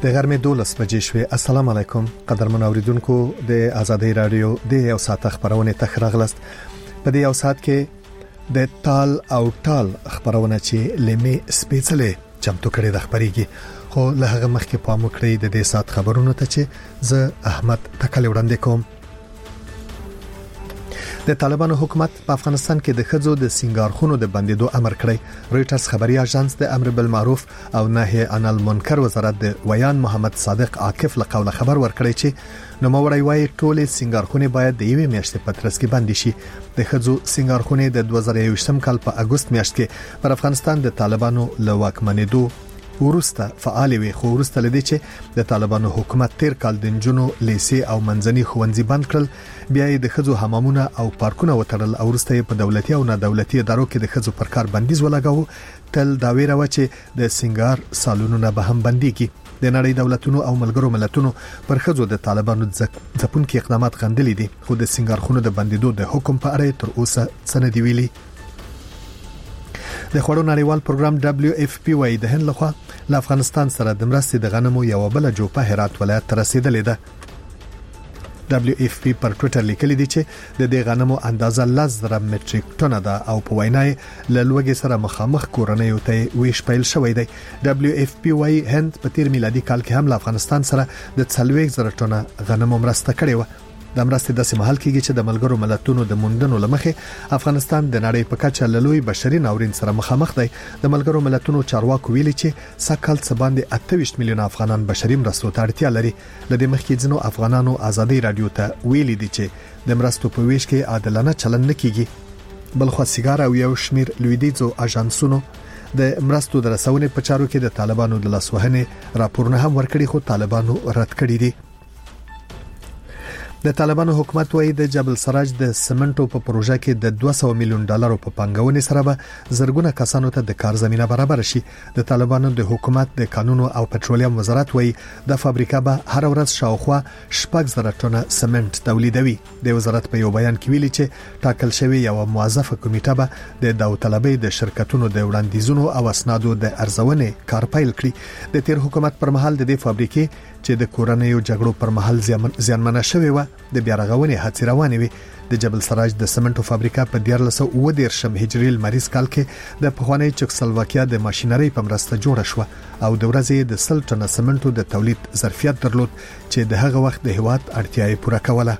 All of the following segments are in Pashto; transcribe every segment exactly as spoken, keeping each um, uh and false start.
د غرمې دولس بجې شوې. السلام علیکم قدرمن اوریدونکو، د آزادۍ رادیو د یو ساعت خبرونه تخراغلست. په دې یو ساعت کې د تال او ټال خبرونه چې لمه سپیڅلې چمتو کړي د خبريږي، خو له هغه مخکې پام وکړئ د دې ساعت خبرونو ته چې زه احمد تکل وړاندې کوم. د طالبانو حکومت په افغانستان کې د خځو د سنگارخونو د بندیدو امر کړی. رويټرز خبري اژانس د امر بالمعروف او نهي عن المنکر وزارت د ویان محمد صادق عاکف له قوله خبر ورکړی چې نوموړی وايي ټولې سنگارخونه باید د یوې میاشتې په ترڅ کې بند شي. د خځو سنگارخونه د دوه زره یوولسم کال په اگست میاشت کې پر افغانستان د طالبانو له واکمنېدو ورسته فعال وي، خو ورسته لدی چې د طالبانو حکومت تیر کال د جنونو لیسي او منځني ښوونځي بند کړل، بیا د خځو حمامونه او پارکونه وتړل او ورسته په دولتي او نه دولتي ادارو کې د خځو پر کار بندیز ولګاوه. تل دا ویره و چې د سنگار سالونونه به هم بنديږي. د نړۍ دولتونو او ملګرو ملتونو پر خځو د طالبانو ځپون کې اقدامات غندلې دي، خو د سنگارخونو د بندیدو د حکم په اړه تر اوسه څه دی ویلي. د خوړو نړیوال پروګرام دبليو اف پی وايي د هند لخوا له افغانستان سره د مرستې د غنمو یو بل جوپه هرات ولایت ته رسیدلې ده. دبليو اف پی پر ټوئیټر لیکلي دي چې د دې غنمو اندازه لزر مټریک ټن ده او په وینای له لوګي سره مخامخ کورنۍ ته ویش پیل شوې ده. دبليو اف پی وايي هند په تیر میلادي کال کې هم له افغانستان سره د څلوېښت زره ټن غنمو مرسته کړې و. د مرستې د سیمهال کېږي چې د ملګرو ملتونو د موندنو لمخې افغانستان د نړۍ په کچه لوی بشري ناورین سره مخامخ دی. د ملګرو ملتونو چارواکو ویلي چې سکهال څه باندې اته ویشت میلیون افغانان بشري مرستو ته اړتیا لري. لدې مخکې ځینو افغانانو آزادۍ رادیو ته ویلي دي چې د مرستو په ویش کې عادلانه چلند نه کیږي. بلخو سیګار او یو شمیر لویدیزو اژانسونو د مرستو د رسونې په چارو کې د طالبانو د لاسوهنې راپورونه هم ورکړي، خو طالبانو رد کړی دي. د طالبانو حکومت وايي د جبل سراج د سمنټو په پروژه کې د دوه سوه میلیون ډالرو په پنګونې سره به زرګونه کسانو ته د کار زمينه برابر شي. د طالبانو د حکومت د قانونو او پټرولیم وزارت وايي د فابریکه به هر ورځ شاوخوا شپږ زره ټنه سمنټ تولیدوي. د وزارت په یو بیان کې ویلي چې ټاکل شوی یو موظفه کمیټه به د داوطلبۍ د شرکتونو د وړاندیزونو او اسنادو د ارزونې کار پیل کړي. د تیر حکومت پر مهال د دې فابریکې چې د کورنیو جګړو پر مهال زیانمنه شوې و د بیا رغونې هڅې روانې وي. د جبل سراج د سمنټو فابریکه په دیارلس سوه اووه دېرشم هجري لمریز کال کې د پخوانی چکسلواکیا د ماشينري په مرسته جوړه شو او د ورځې د سل ټنه سمنټو د تولید ظرفیت درلود چې د هغه وخت د هیواد اړتیاوې پوره کوله.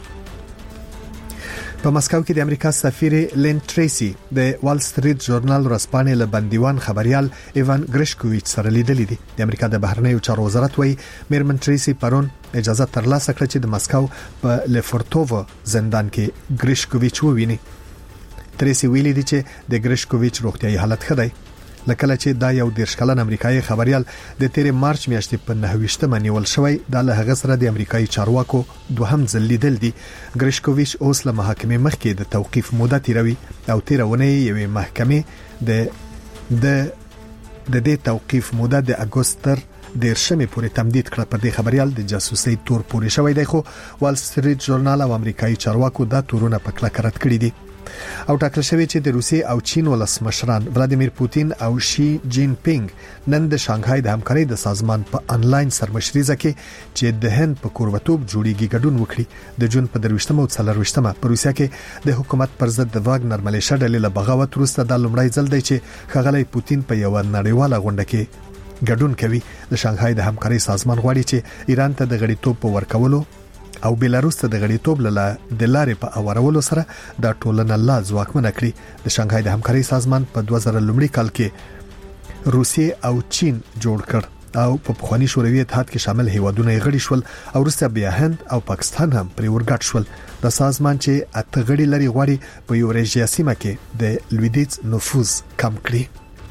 په مسکو کې د امریکا سفیر لین ټریسی د وال سټریټ ژورنال ورځپاڼې له بندیوان خبريال ایوان ګریشکوویچ سره لیدلې دي. د امریکا د بهرنیو چارو وزارت وايي میرمن ټریسی پرون اجازه ترلاسه کړه چې د مسکو په لیفورتوو زندان کې ګریشکوویچ وویني. ټریسی ویلي دي چې د ګریشکوویچ روغتيایي حالت ښه دی. لکه چې دا یو دیرش کلن امریکایي خبريال د تیر مارچ میاشتې په نهویشتمه نیول شوی، د له هغه سره د امریکایي چارواکو دوهم ځل لیدل دي. ګریشکوویچ اوس له محاکمې مخکې د توقيف موده تیروي او تیرونه یوې محکمې د د د دې توقيف موده د اگست تر دیرشمې پورې تمدید کړه. پر دې خبريال د جاسوسي تور پورې شوی دی، خو وال سټریټ ژورنال او امریکایي چارواکو دا تورونه په کلکه رد کړی دي. او ټاکل شوی چې د روسیې او چین ولسمشران ولادیمیر پوتین او شي جین پینګ نن د شانګهای د همکارۍ د سازمان په انلاین سرمشريزه کې چې د هند په کوربتوب جوړیږي ګډون وکړي. د جون په درويشتمه او څلرويشتمه په روسیا کې د حکومت پر ضد د واګنر ملیشیا ډلې له بغاوت وروسته د لومړی ځل دی چې ښاغلی پوتین په یو نړیواله غونډه کې ګډون کوي. د شانګهای د همکارۍ سازمان غواړي چې ایران ته د غړیتوب په ورکولو او بیلاروس ته د غړیتوب له د لارې په اورولو سره د ټولنه لا ځواکمنه کړي. د شانګهای د همکارۍ سازمان په دوه زره لومړي کال کې روسیې او چین جوړ کړ او په پخوانی شوروي اتحاد کې شامل هیوادونه غړي شول او وروسته بیا هند او پاکستان هم پرې ورګډ شول. د سازمان چې اته غړي لري غواړي په یورېشیا سیمه کې د لویدیز نفوذ کم کړي.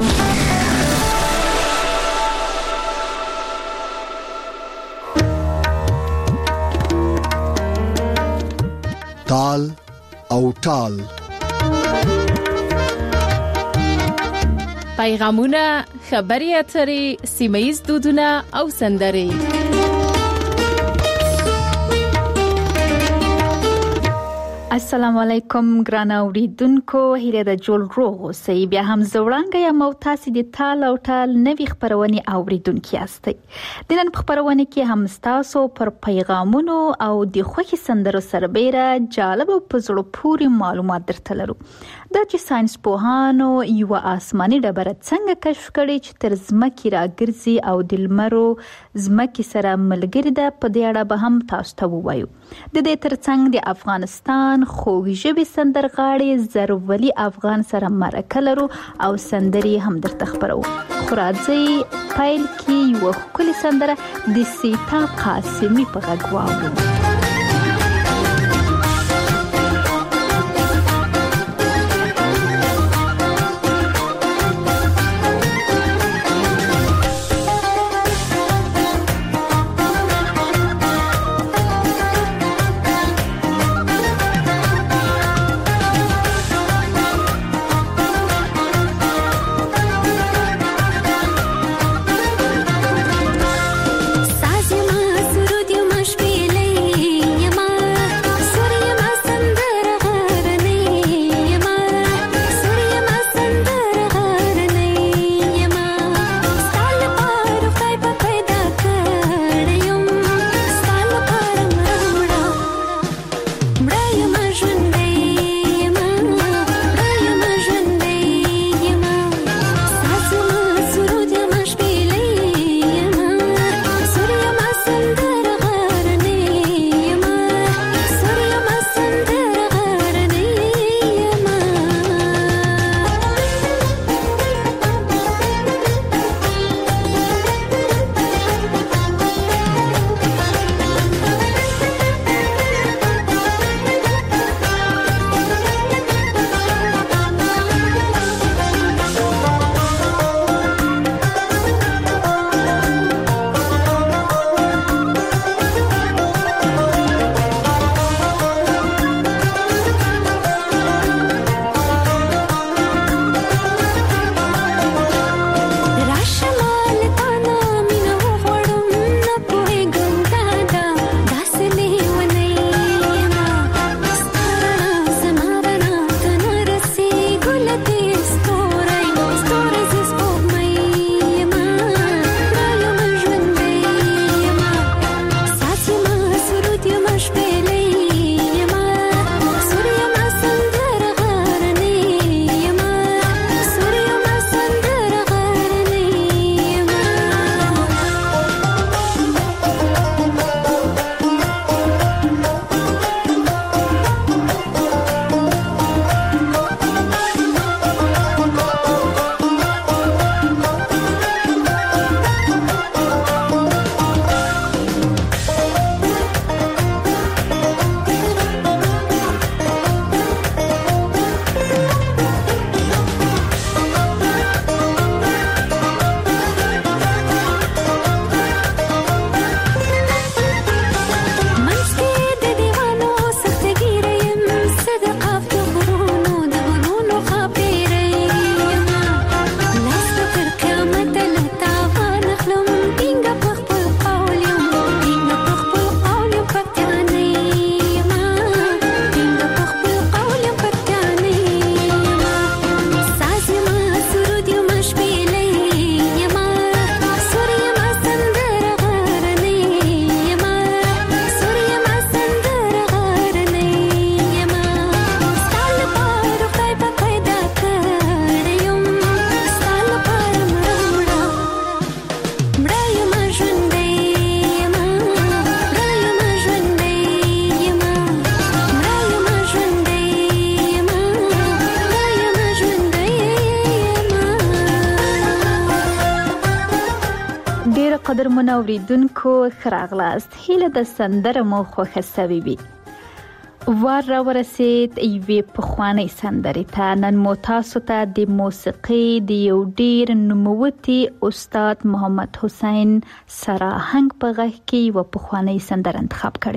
تال او ټال پیغامونه، خبري اترې، سیمایي دودونه او سندرې. السلام علیکم ګران اوریدونکو، هیله د جوړ روغ اوسئ. بیا هم زوړانګه یم او تاسو د تال او ټال نوې خبرونه اوریدونکو یاستئ. د نن خبرونه کې هم تاسو پر پیغامونو او د خوښي سندرو سربېره جالب او پزړو پوري معلومات درته لرو. دا چې ساينس پوهانو یو آسماني ډبره څنګه کشف کړي چې تر ځمکې راګرځي او د لمرو ځمکې سره ملګری ده، په دې اړه به هم تاسو ته ووایو. د دې ترڅنګ د افغانستان خوږ ژبې سندرغاړي زرولي افغان سره مرکه لرو او سندري هم درته خبرو. خو راځئ پیل کې یو ښکلې سندره د سیتا قاسمي په غږ واورو. قدرمن اوریدونکو خراغلاست، هیله د سندره مو خوښه سوي وي. وار را ورسید یوې پخوانۍ سندرې ته. نن مو تاسو ته د موسیقۍ د یو ډیر نوموتی استاد محمد حسین سراهنګ په غږ کې یو پخوانۍ سندره انتخاب کړې.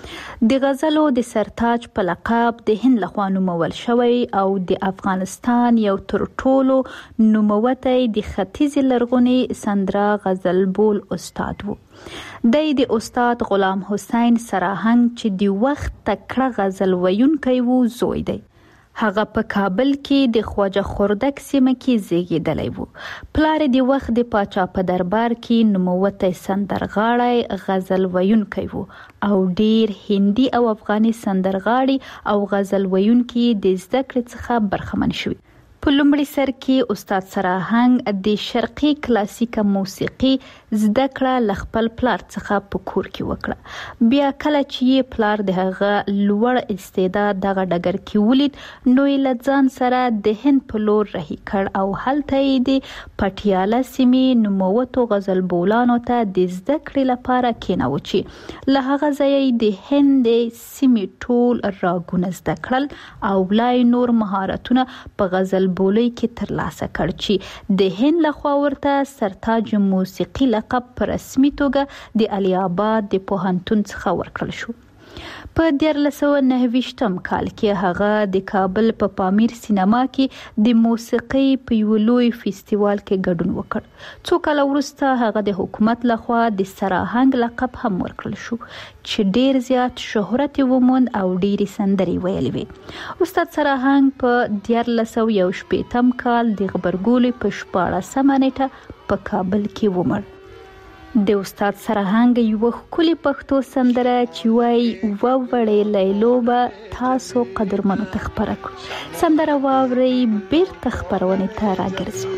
د غزلو د سرتاج په لقب د هند لخوا نومول شوی او د افغانستان یو تر ټولو نوموتی د ختیځ لرغونی سندره غزل بول استاد وو. د د استاد غلام حسین سراهنګ چې د وخت تکړه غزل ویونکی وو زوی دی. هغه په کابل کې د خواجه خردک سیمه کې زیږیدلی وو. پلار د وخت د پاچا په دربار کې نوموتی سندرغاړی غزل ویونکی وو او ډیر هندي او افغاني سندرغاړي او غزل ویونکي د زده کړې څخه برخمن شوي. په لومړي سر کې استاد سراهنګ د شرقي کلاسیکه موسیقي زده کړه له خپل پلار څخه په کور کې وکړه. بیا کله چې پلار د هغه لوړ استعداد دغه ډګر کې ولید نو یې له ځان سره د هند په لور رهي کړ او هلته یې د پټیالا سیمې نوموتو غزل بولانو ته د زده کړې لپاره کېناوه چې له هغه ځایه د هند سیمې ټول راګونه زده کړل او لای نور مهارتونه په غزل بولۍ کې ترلاسه کړ چې د هند لخوا ورته سرتاج موسیقي لقب په رسمي توګه د علي آباد د پوهنتون څخه ورکړل شو. په دیارلس سوه نهه ویشتم کال کې هغه د کابل په پامیر سینما کې د موسیقۍ په یو لوی فستیوال کې ګډون وکړ. څو کاله وروسته هغه د حکومت لخوا د سراهنګ لقب هم ورکړل شو چې ډیر زیات شهرت وموند او ډیرې سندرې ویلې وې. استاد سراهنګ په دیارلس سوه یو شپیتم کال د غبرګولي په شپاړسمه نیټه په کابل کې ومړ. د استاد سراهنګ یو ښکلي پښتو سندره چې وایي ووړې لیلو به تاسو قدرمنو ته خپره کړو. سندره واورئ بیرته خپرونې ته راګرځو.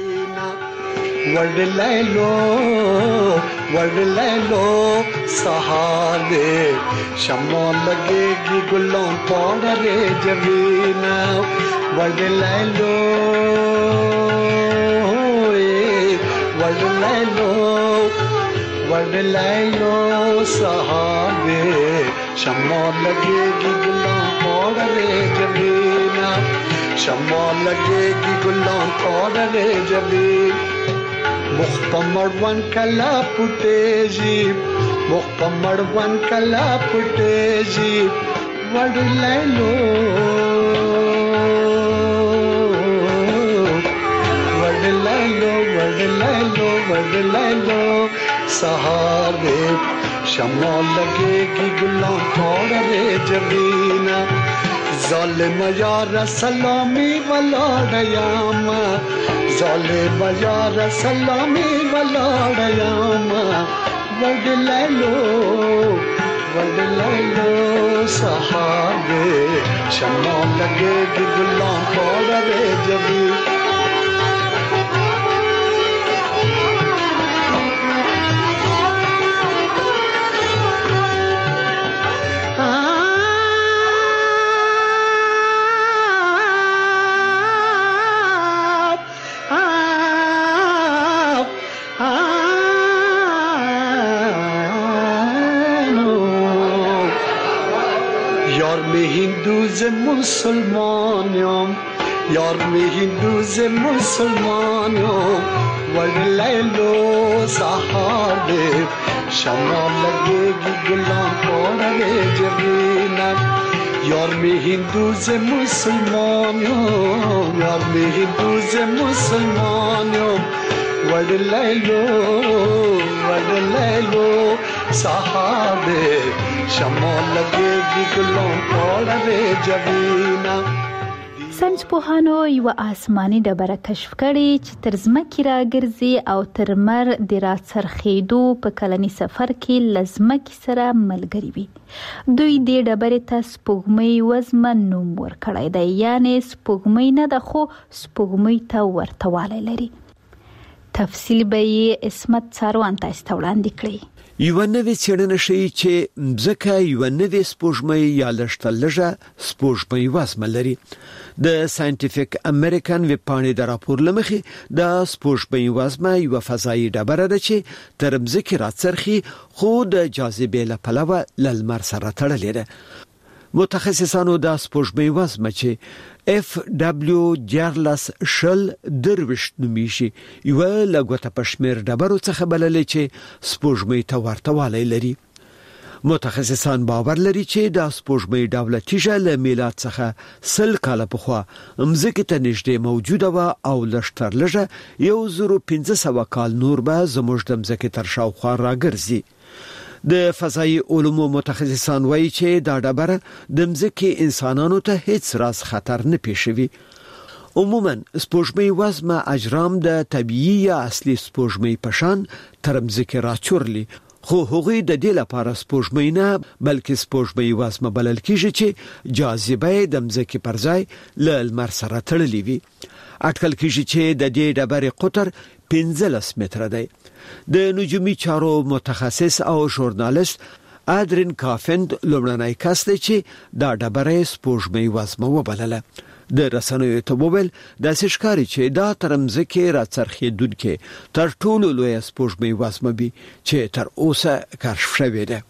وړ لیلو وړ لیلو سهار دے شمع لگے گی گلوں پاؤڈر جبینا وړ لیلو وړ لیلو وړ لیلو سهار دے شمع لگے گی گلوں پاؤڈر جبینا شمع لگے گی گلوں پاؤڈر جبین مخ په مړوند کلا پټېږي مخ په مړوند کلا پټېږي وړ لیلو وړ لیلو وړ لیلو وړ لیلو سهار دے شمع لگے گی گلوں پاؤڈر جبینا ظالم یار سلامی ولاړیام ظالم یار سلامی ولاړیام وړ لیلو وړ لیلو سهار دے شمع لگے گی گلوں پاؤڈر جبینا مسلمانیوں یار میں ہندو سے مسلمانیوں وړ لیلو سہار دے شمع لگے گی گلاں پاؤڈر جبینا یار میں ہندو سے مسلمانیوں یار میں ہندو سے مسلمانیوں وړ لیلو وړ لیلو سہار دے شمع لگے گی گلوں پاؤڈر جبینا. ساینس پوهانو یو آسماني ډبره کشف کړې چې تر ځمکې راګرځي او تر مر د راڅرخېدو په کلني سفر کې له ځمکې سره ملګري وي. دوی دې ډبرې ته سپوږمۍ وزمه نوم ورکړی دی، یعنې سپوږمۍ نه ده خو سپوږمۍ ته ورته والی لري. تفصیل به یې عصمت څاروان تاسو ته وړاندې کړي. یو نوې څېړنه ښیي چې مځکه یو نوې سپوږمۍ یا لږ تر لږه سپوږمۍ وزمه لري. د ساینټیفیک امریکن ویب پاڼې د راپور له مخې د سپوږمۍ وزمه یو فضایي ډبره ده چې تر مځکې راڅرخي خو د جاذبې له پلوه له لمر سره تړلې ده. متخصصانو د سپوږمۍ وزمه چې اف دبلیو دیارلس شل درویشت نومیږي یو له ګوته په شمېر ډبرو څخه بللې چې سپوږمۍ ته ورته والی لري. متخصصان باور لري چې د سپوږمۍ دولتي ژله میلاد څخه سل کاله پخوا مځکې ته نږدې موجوده و او لشتر لږه یو زرو پنځه سوه کال نور به زموږ د مځکې تر شاوخوا راګرځي. د فضایي علومو متخصصان وایي چې دا ډبره د مځکې انسانانو ته هیڅ راز خطر نه پیښوي. عموما سپوږمۍ وزمه اجرام د طبيعي یا اصلي سپوږمۍ په شان تر مځکې راچورلي، خو هغوی د دې لپاره سپوږمۍ نه بلکې سپوږمۍ وزمه بلل کیږي چې جاذبه د مځکې پر ځای له لمر سره تړلې وي. اټکل کیږي چې د دې ډبرې قطر پنځلس متره دی. د نجومي چارو متخصص او ژورنالیست ادرین کافند لومړنی کس دی چې دا ډبره سپوږمۍ وزمه وبلله. د رسنیو ته وویل د سشکاري چې دا تر مځکې راڅرخېدونکې تر ټولو لویه سپوږمۍ وزمه وي چې تر اوسه کشف شوې ده.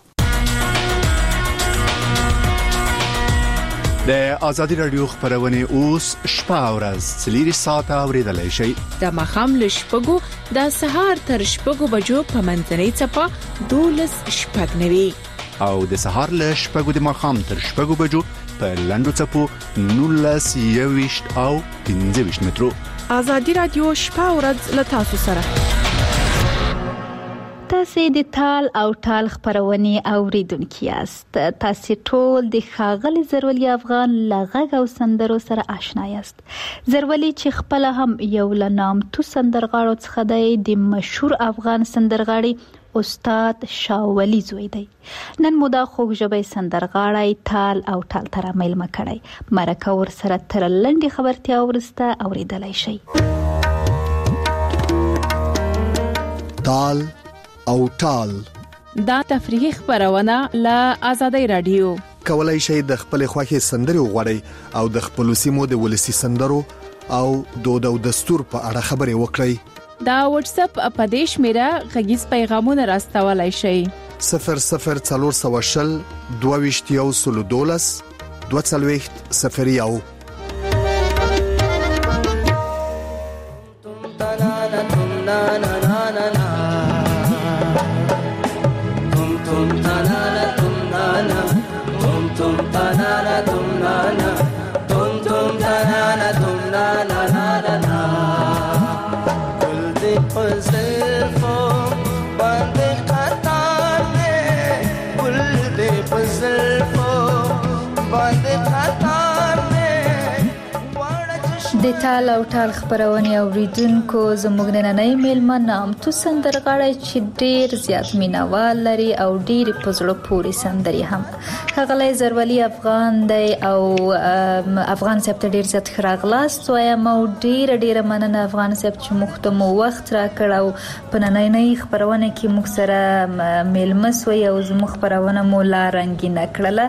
د آزادي رادیو خبرونه اوس شپه او ورځ څلور ساعته اوریدلای شئ. د مخام له شپږو د سهار تر شپږو بجو په منځنۍ چپه دولس شپږ نوي او د سهار له شپږو د مخام تر شپږو بجو په لندو چپو نولس یويشت او پنځه ویشت مترو. آزادي رادیو شپه او ورځ له تاسو سره. تاسو د تال او ټال خبرونه اوریدونکي یاست. تاسو ټول د ښاغلي زرولي افغان لغږ او سندرو سره آشنا یاست. زرولي چې خپل هم یو لنامتو سندرغاړو څخه دی، د مشهور افغان سندرغاړي استاد شاولی زوی دی. نن مودا خوږ ژبې سندرغاړی تال او ټال تر میلمه کړی. مرکه ور سره تر لنډي خبرتیا ورسته اوریدلای شي. تال او ټال دا تفریحي خبرونه له آزادۍ رادیو. کولای شئ د خپل خوښي سندري وغوړئ او د خپل سیمو د ولسی سندرو او دود او دستور په اړه خبري وکړئ. دا واتس اپ اپدیش میرا غږیز پیغامونه راستولای شئ. صفر صفر څلور سوه شل دوه ویشت یو سلو دولس دوه څلوېښت صفر یو. د تال او ټال خبرونه اوریدونکو زموږ نننۍ میلمه نامتو سندرغاړی چې ډیر زیات مینوال لري او ډیر په زړه پورې سندري هم. ښاغلی زرولي افغان دی او افغان صاحب ته ډیر زیات ښه راغلاست وایم او ډیر ډیر مننه افغان صاحب چې موږ ته مو وخت راکړ او په نننۍ خبرونه کې موږ سره میلمه سوی او زموږ خبرونه مو لا رنګینه کړله.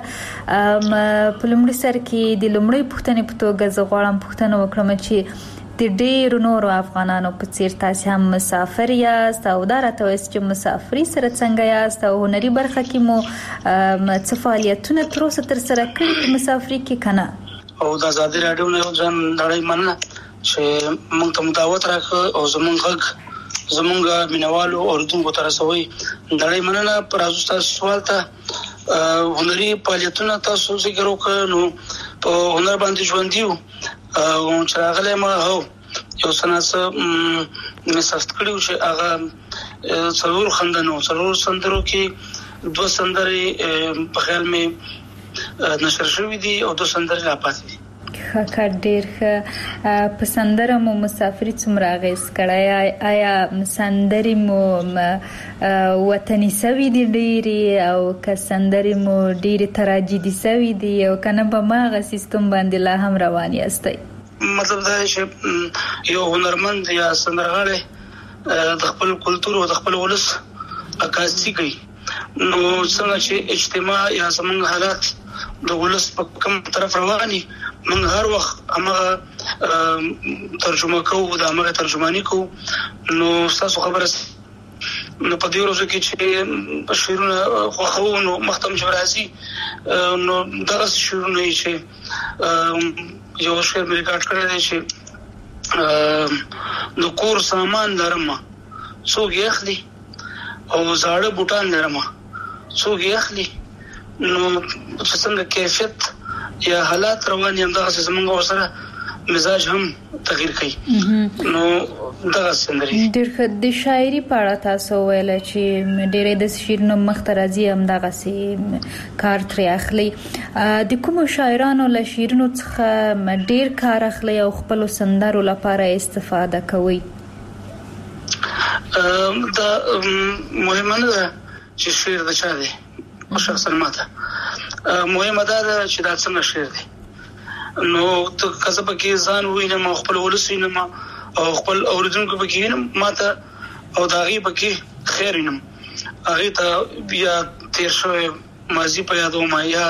په لومړي سر کې د لومړۍ پوښتنې په توګه زه غواړم پوښتنه وکړم چې د ډیرو نورو افغانانو په څیر تاسو هم مسافر یاست او دا راته وایي چې مسافري سره څنګه یاست او هنري برخه کې مو څه فعالیتونه تر اوسه تر سره کړي په مسافري کې کنه. او د آزادي رادیو نه ځان نړۍ مننه چې موږ ته مداوت راکړ او زمونږ غږ زمونږ مینوالو اوریدونکو ته رسوي. نړۍ مننه. پر تاسو سوال ته هنري فعالیتونه تاسو ذکر وکړو نو په هنر باندې ژوند دیو او چې راغلی ما هو یو سناسه مې سفت کړیو چې هغه څلور خندنو څلور سندرو کې دوه سندرې په خیال مې نشر شوي دي او دوه سندرې لا پاتې دي. ښه ډېر ښه. په سندره مو مسافري څومره اغېز کړی؟ آیا سندرې مو وطني سوي دي ډېرې او که سندرې مو ډېرې تراجیدي سوي دي او که نه په هماغه سیستم باندې لا هم روان یاستئ؟ مطلب دا چې یو هنرمند یا سندرغاړی د خپل کلتور او د خپل ولس عکاسي کوي نو څنګه چې اجتماع یا زمونږ حالات د ولس په کوم طرف رواني موږ هر وخت هغه ترجمه کوو د هغه ترجمانی کوو. نو تاسو خبره نو په دې ورځو کې چې په شیرونه خو نو مختم جبرازي نو دغه شیرونه چې یو شعر مې ریکارډ کړی دی چې د کور سامان لرم څوک یې اخلي او زاړه بوټان لرم څوک یې اخلي نو څنګه کیفیت یا حالات روان یم دغه زمونږ سره مزاج هم تغییر کوي نو دغه سندري ډېر ښه د شاعري په اړه تاسو ویل چې ډېرې د شعرونو مخترزي هم دغه سي کار ترې اخلي د کوم شاعرانو له شعرونو څخه ډېر کار اخلي او خپل سندرو لپاره استفاده کوي دا مهمه نه ده چې شعر د چا دی او شخصا ماته مهمه ده چې دا څنګه شعر دی نو ته کسب کې ځان وینم خپل ولسینم او خپل اوریدونکو پکې وینم ماته او داغي پکې خیر وینم هغه ته بیا تیر شوی ماضی په یادو ما یا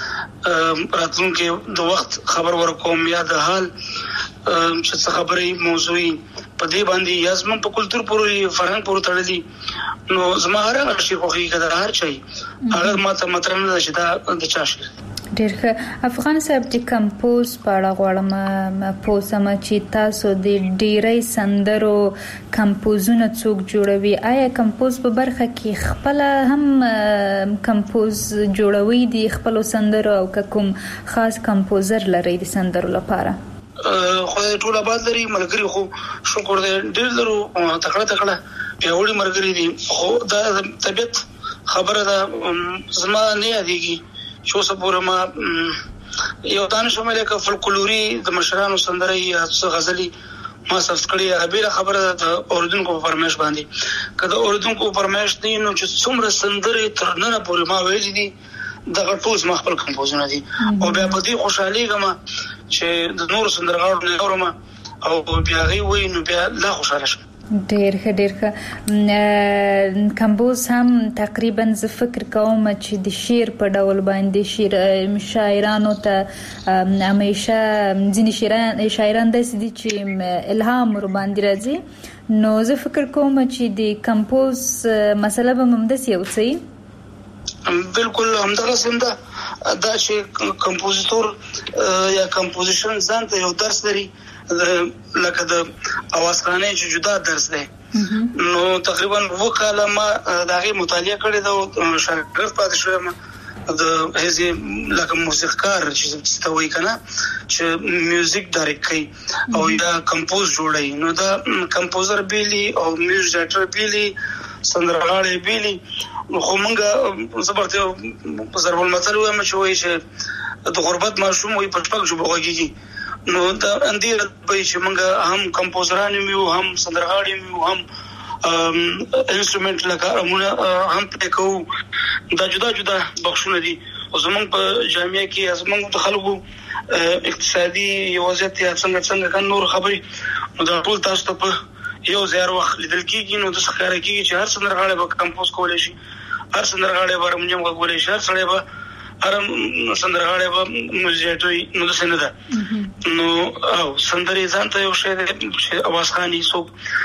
راتلونکو د وخت خبر ورکوم یا د حال چې څه خبرې موضوعي په دې باندې یا زموږ په کلچر پورې فرهنګ پورې تړلي نو زما هر شي خو هیڅ هر چي هغه ماته مطلب نه چې دا د چا شي ډېر ښه افغان صاحب د کمپوز په اړه غواړم پوسم چې تاسو د ډېرې سندرو کمپوزونه څوک جوړوي آیا کمپوز په برخه کې خپل هم کمپوز جوړوي د خپل سندرو او کوم خاص کمپوزر لري د سندرو لپاره خو ټول آباد لري ملګری خو شکر دې ډېر درو تکړه تکړه پیاوړي ملګری دي خو دا طبيعت خبره ده زما نه یادېږي شو سپوره ما یو دانش شامل ک فولکلوري د مشرانو سندره یا غزلي ما سفت کړی هغه خبره د اوردونکو په فرمایش باندې کله اوردونکو په فرمایش دی نو چې څومره سندره تر نن پورې ما ویل دي دغه ټول ما خپل کمپوزونه دي او بیا په دې خوشحالي غم چې د نور سندرغاړو نه اورم او بیا غي وای نو بیا لا خوشاله شم ډېر ښه ډېر ښه کمپوز هم تقریبا زه فکر کوم چې د شعر په ډول باندې شعر شاعرانو ته همیشه ځینې شاعران شاعران داسې دي چې الهام ور باندې راځي نو زه فکر کوم چې د کمپوز مسله به همداسې یو څه بالکل همدغه سمده دا چې کمپوزیتور یا کمپوزیشن ځان ته یو درس لري لکه د اوازخانه چې جدا درس دی نو تقریبا وکاله ما دغه مطالعه کړې ده شاګرد پاتې شوم د هزي لکه موسیقار چې ته وایې کنه چې میوزیک ډایرکټ کوي او یا کمپوز جوړي نو دا کمپوزر بیلی او میوزیک ډایرکټر بیلی سندرغاړي بیلی خو مونږه زبرته ضرب المثل وایم چې وایي چې د غربت ماشوم وي په پک جو بغوږي نو دا اندیر به چې مونږه هم کمپوزران یو هم سندرغاړي یو هم انسټرومنټ لکه موږ هم پلی کوو دا جدا جدا بخښونه دي او زمونږ په جامعه کې زمونږ د خلکو اقتصادي وضعیت یا څنګه څنګه کان نور خبري نو دا ټول تاسو ته په یو ځای وخت لیدل کېږي نو د ښکار کېږي چې هر سندرغاړي به کمپوز کولای شي هر سندرغاړي به رمنیم کولای شي هر سړی به ارم سندرغاړي به موزیټوي نو د سند ده نو او سندري ځان ته یو شی د اوازخاني سو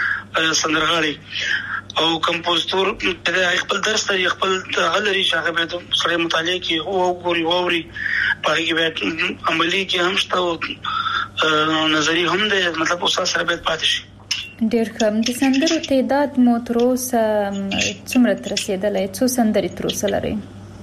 سندرغاړي او کمپوزیتور د خپل درس ته خپل غلري شاغه به سره مطالعه کوي او ګوري ووري پاره کې به عملی کې هم شته نظری هم ده مطلب اوسه سره به پاتې شي ډېر ښه د سندرو تعداد مو تر اوسه څومره تر رسیدلی څو سندرې تر اوسه لرئ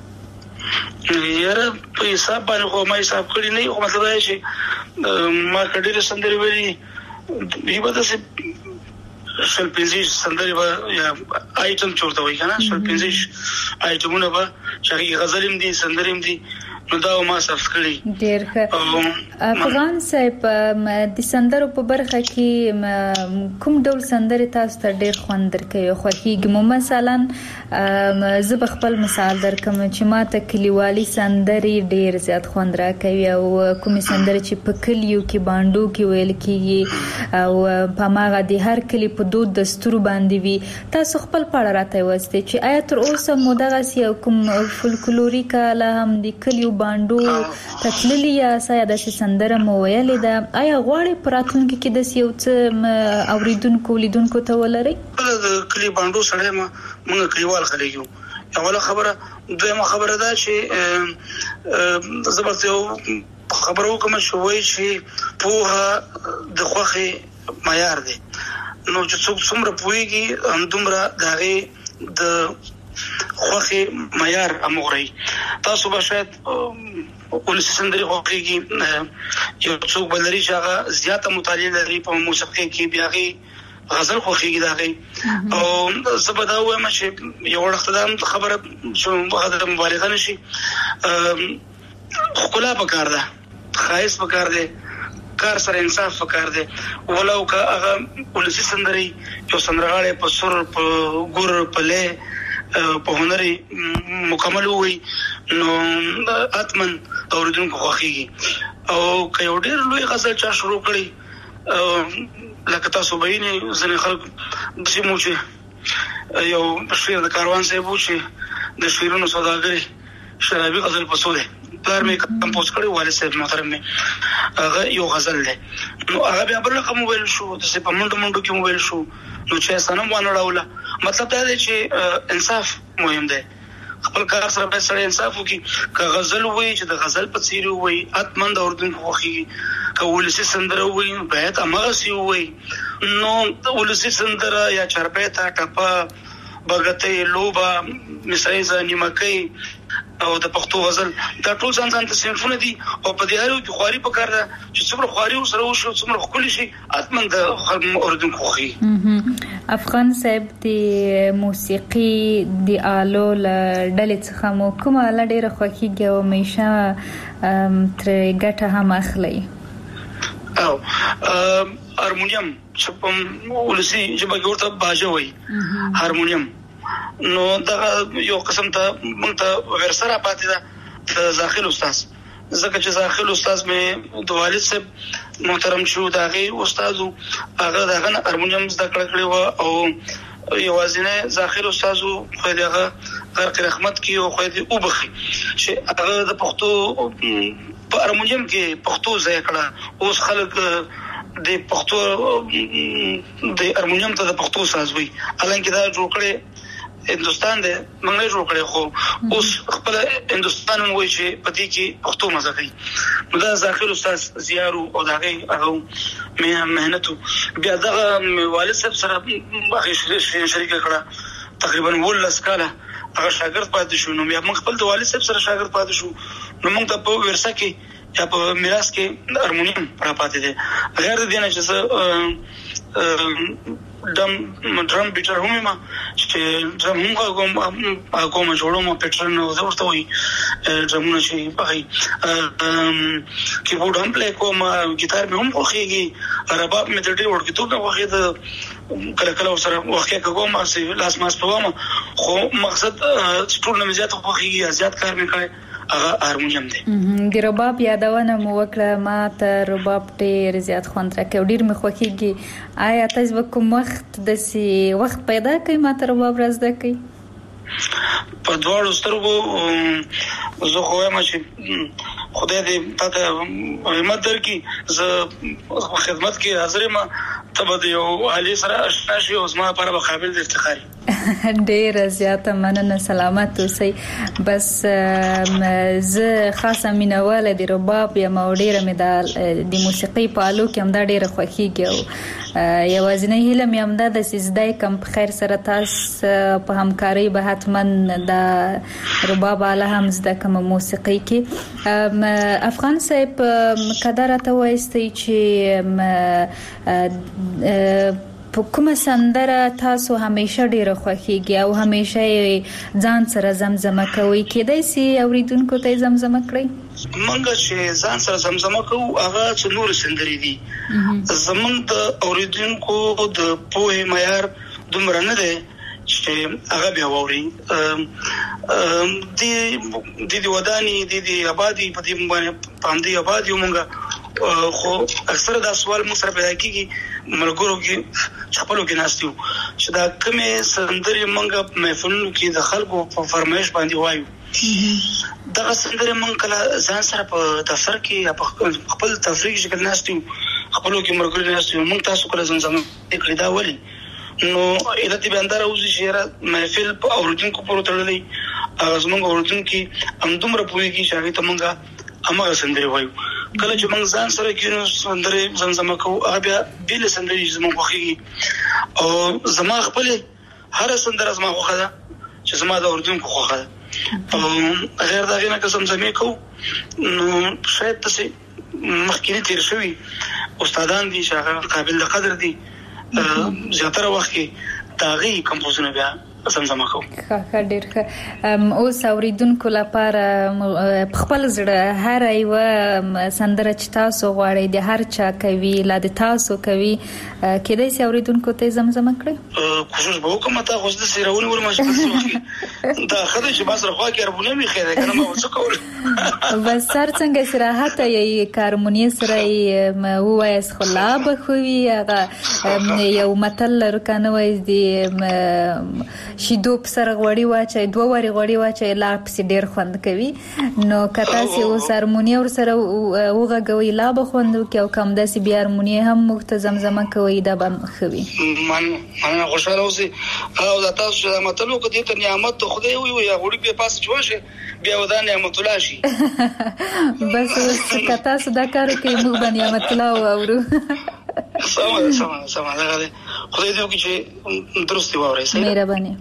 یاره په حساب باندې خو ما حساب کړی نه خو مطلب دا چې ما کډېر سندرې ویلي دی به داسې شل پنځه سندرې به یا آیټم چورته وایي که نه شل پنځه آیټمونه به چې هغې غزل هم دي سندرې هم دي نو دا ما سفت کړی ډېر ښه افغان صاحب د سندرو په برخه کې کوم ډول سندرې تاسو ته ډېر خوند درکوي خوښیږي مو مثلا زه به خپل مثال درکم چې ما ته کلیوالي سندرې ډېر زیات خوند راکوي او کومې سندرې چې په کلیو کې بانډو کې ویل کېږي او په هماغه د هر کلي په دود دستورو باندې وي تاسو خپل په اړه راته ووایئ چې آیا تر اوسه مو دغسې یو کوم فولکلوریک آله هم د کلیو باندو تتللی یا سایا داسې سندره مو ویلې ده آیا غواړئ په راتلونکي کې داسې یو څه اوریدونکو لیدونکو ته ولرئ د کلي باندو سړی موږ کلیوال خلک یو اوله خبره دویمه خبره ده چې زه به یو خبره وکړم چې وایي چې پوهه د خوښې معیار دی نو چې څوک څومره پوهېږي همدومره د هغې د خوخي معیار اموري تاسو به شاید ولسی سندري خوخيږي یو څوک بلري چې هغه زیاته مطالعه لري په موسیقي کې بیاغي غزل خوخيږي داغي او زبدا وایم چې یو وخت دا خبره چې هغه مبالغه نشي خلا پکار ده خایس پکار ده کار سره انصاف پکار ده ولو که هغه ولسی سندري یو سندرغاړي په سر په ګور په له په هنري مکمل وي نو اتمن اوریدونکو خوخيږي او که یو ډېر لوی غزل چا شروع کړي لکه تاسو بینه ځنې خلک چې مو چې یو شعر د کاروان صاحب چې د شعرونو سوداګري شرابي غزل پسوله پلار مې کمپوز کړی والد صاحب محترم مې هغه یو غزل ده نو هغه بیا بل رقم موبایل شو د سه په منډو منډو کې موبایل شو نو چې سنم وانه راوله مطلب دا دی چې انصاف مهم دی خپل کار سره به سره انصاف وکي که غزل وای چې د غزل په څیر وای اتمن د اردن خوخي که ولسی سندره وای به ته مغسی وای نو ولسی سندره یا چرپیتا ټپه بغته لوبا مسایزه نیمکې او د پښتو غزل دا ټول ځان ځان ته صنفونه دي او په دې اړه کې خواري پکار ده چې څومره خواري سره وشو څومره خپل شي اتمن د اردن خوخي افغان صاحب د موسیقي د آلو ډلې څخه مو کومه له ډیره خوخيږي او همیشه تر ګټه هم اخلي او هارمونیم چې په ولسی جبه ورته باجه وای هارمونیم نو دا یو قسم ته مونږ ته ورسره پاتې ده د داخل استاد زکه چې داخل استاد مې د والد صاحب محترم شو داغي استادو هغه دغه هارمونیم زده کړی و او یوازینه داخل استادو خو دغه غرق رحمت کې او خو دې وبخي چې هغه د پښتو په هارمونیم کې پښتو ځای کړه اوس خلک د پښتو د هارمونیم ته د پښتو سازوي الانکه دا جوړ کړي هندستان دې موږ نه جوړ کړی خو اوس خپل هندستان وایي چې پدې کې پښتو مزه کوي نو دا ذاکر استاد زیارو او دغه هغه مهنتو بیا دغه والد صاحب سره هغه شریک کړه تقریبا ولس کاله هغه شاګرد پاتې شو نو بیا موږ خپل د والد صاحب سره شاګرد پاتې شو نو موږ ته په ورثه کې یا په میراث کې هارمونیم را پاتې دي غیر دې نه چې دم ډرم بیټر هم ما چې ډرم هم کوم کوم جوړوم پټرن او ورته وي ډرمونه چې پخې کیبورډ هم پلی کوم ګیټار مې هم خوخيږي رباب مې ډېر ورته ټول وخت کله کله سره وخت کوم چې لاس ماس پوام خو مقصد ټول نه زیات خوخيږي زیات کار مې کوي هغه هارمونیم دی د رباب یادونه مو وکړه ما ته رباب ډېر زیات خوند راکړ ډېر مې خوښیږي آیا تاسو کوم وخت د سی وخت پیدا کوي ما ته رباب راځه کوي په دواړو سترګو زه خو وایم چې خدای دې تاسو همت درکړي زه خدمت کې حاضر یم ته به یو علي سره آشنا شي او زما لپاره به قابل د افتخاري ډېر زیاته مننه سلامت اوسئ بس زه خاصه مینواله د رباب یم او ډېره مې د موسیقي په الو کې هم دا ډېره خوښیږي او یوازینی هیله مې هم دا د سیزدای کم په خیر سره تاسو په همکارۍ به حتما د رباب آله هم زده کوم موسیقي کې افغان صاحب کدا راته وایستئ چې په کومه سندره تاسو همیشه ډیره خوښیږي او همیشه ځان سره زمزمه کوي کېدای شي اوریدونکو ته زمزمه کړئ منګه چې ځان سره زمزمه کوو هغه څو نور سندري دي زمونږ د اوریدونکو د پوهې معیار دومره نه دی چې هغه بیا ووري دي د وداني د آبادی په دې باندې پاندې آبادی ومنګه خو اکثر دا سوال مو سره پیدا کیږي ملګرو کې خپلو کې ناستیو چې دا کومه سندري منګه محفلونو کې د خلکو په فرمایش باندې وایو دا سندري منګه کله ځان سره په دفتر کې په خپل تفریح شکل ناستیو خپلو کې مرګ ناستیو موږ تاسو کله ځنځم کړی دا ولي نو الهته باندې راوځي چې محفل په اوردونکو پورته تړلې زموږ اوردونکو هم دومره پوهیږي چې هغه ته منګه امغه سندري وایو کله چې موږ ځان سره کینو سندري زمزمه کوو هغه بیا بیل سندري زموږ خوخيږي او زما خپل هر سندره زما خوخه ده چې زما د اردوونکو خوښه ده. او غیر دا غینه که زمزمې کوو نو شاید تاسې مخکینی تیر شوي استادان دي چې هغه قابل د قدر دي زیاتره وخت کې د هغې کمپوزونه بیا زمزمه کوو. ښه ډېر ښه. اوس اورېدونکو لپاره په خپل زړه هره یوه سندره چې تاسو غواړئ د هر چا کوي لا د تاسو کوي کېدای شي اورېدونکو ته یې زمزمه کړئ؟ کوشش به وکړم. تا خو زه داسې راونیولم چې داسې وخت کې دا ښه دی چې ما سره خوا کې هارمونیم ایښی دی که نه ما به څه کول. بس هر څنګه استراحت یې که هارمونیې سره یې ووایاست خو لا به ښه وي. هغه یو متل لرو که نه وایي د شیدو په سره غوړي واچوئ دوه وارې غوړي واچوئ لا پسې ډېر خوند کوي. نو که تاسې اوس هارمونیه ورسره وغږوئ لا به خوند وکړي او که همداسې بیا هارمونیه هم موږ ته زمزمه کوئ دا به ښه وي. مننه خوشحاله اوسئ. او دا تاسو چې دا متل وکړو دې ته نعمت د خدای ووایو یا غوړي بیا پاسه چې وشي بیا به دا نعمت الله شي. بس اوس که تاسو دا کار وکړئ موږ به نعمت الله واورو. سمه ده سمه ده سمه ده هغه دی. خدای دې وکړي چې درست واورئ. مهرباني.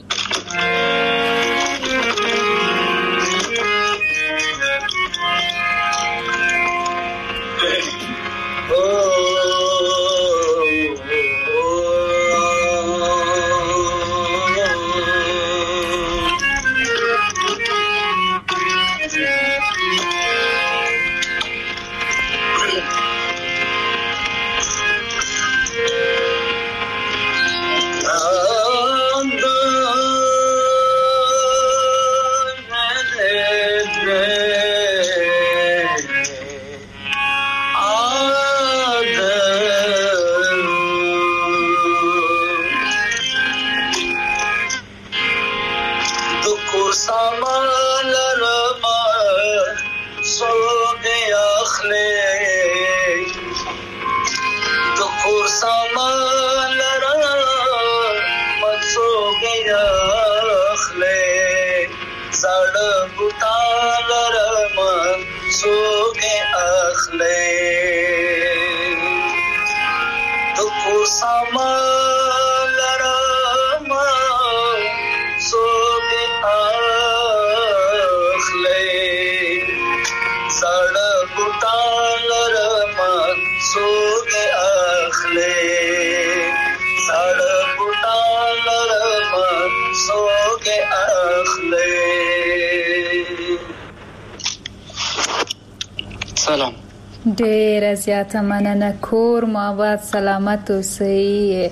ډېره زیاته مننه. کور مو آباد سلامت اوسئ.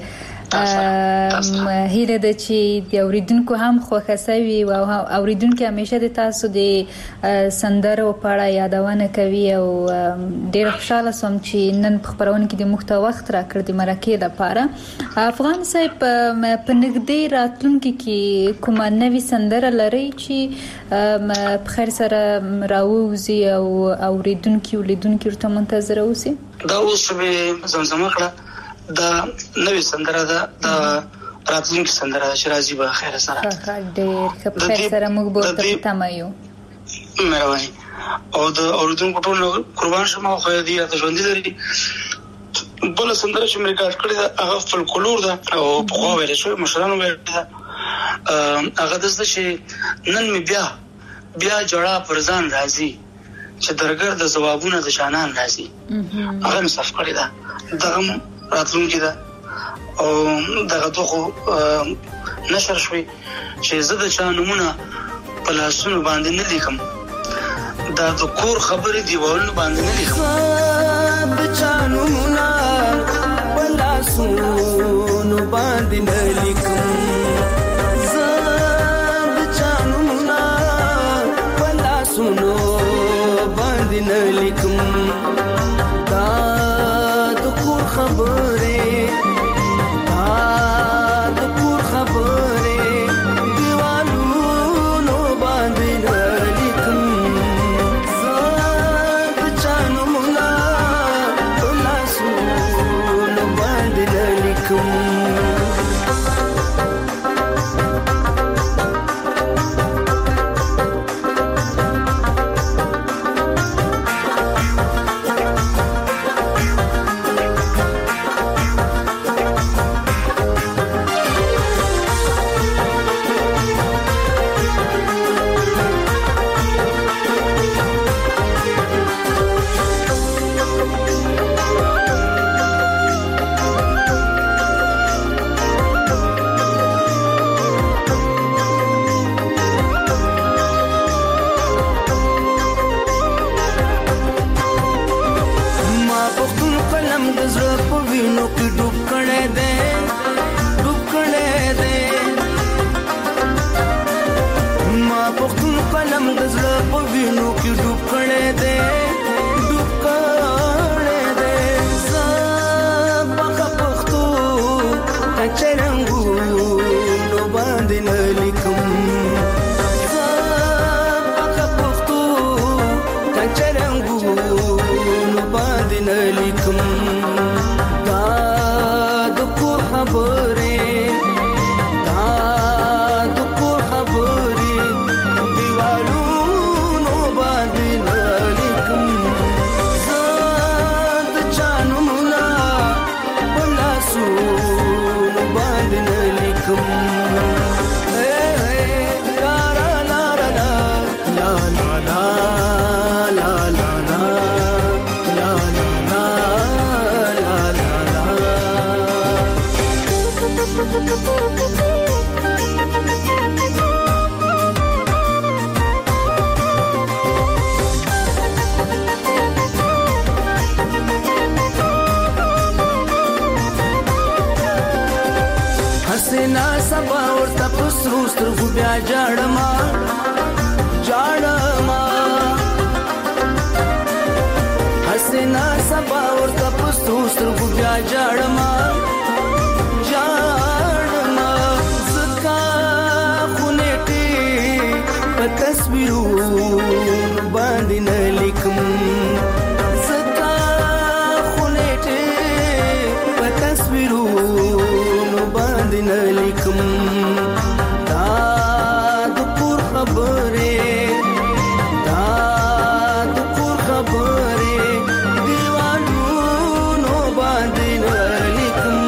هیله ده چې د اوریدونکو هم خوښه سوي او اوریدونکو همیشه د تاسو د سندرو په اړه یادونه کوي او ډېر خوشاله سوم چې نن په خبرونه کې د مخته وخت راکړ د مرکې لپاره. افغان صاحب په نږدې راتلونکي کې کومه نوې سندره لرئ چې په خیر سره راووځي او اوریدونکي ولیدونکي ورته منتظره اوسي؟ دا اوس به زمزمه کړه دا نوې سندره ده د راتلونکي سندره ده چې راځي به خیر سره. ډېر ښه په خیر سره موږ به ورته په تمه یو. مهرباني. او د اوریدونکو ټول قربان شم او خیر دې یاد ژوندي لري. بله سندره چې مې ریکارډ کړې ده هغه فولکلور ده او پخوا ویلې شوې مشرانو ویلې ده. هغه داسې چې نن مې بیا بیا جړه پر ځان راځي چې درګر د ځوابونه د جانان راځي. هغه مې صرف کړې ده. دغه راتلونکي ده او دغه دوخو نشر شوي چې زه د چا نومونه په لاسونو باندې نه لیکم. دا د کور خبرې دیوالونو باندې نه لیکم. د چا نومونه په لاسونو باندې نه لیکم. زه د چا نومونه په لاسونو باندې نه لیکم. دا د کور خبرې دا د کور خبرې دیوالونو باندې نه لیکم. زه د چا نومونه په لاسونو باندې نه لیکم. لاسونو باندې نه لیکم حسنا سبا ورته پسرو سترګو بیا جاړما جاړما حسنا سبا ورته پسرو سترګو بیا جاړما جاړما زکا خونټي په تصویرونو باندې نه لیکم زکا خونټي په تصویرونو باندې نه لیکم دا د کور خبره دا د کور خبره دیوالونو باندې نه لیکم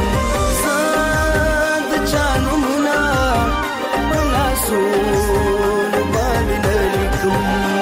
زاد چانو منا لاسونو باندې نه لیکم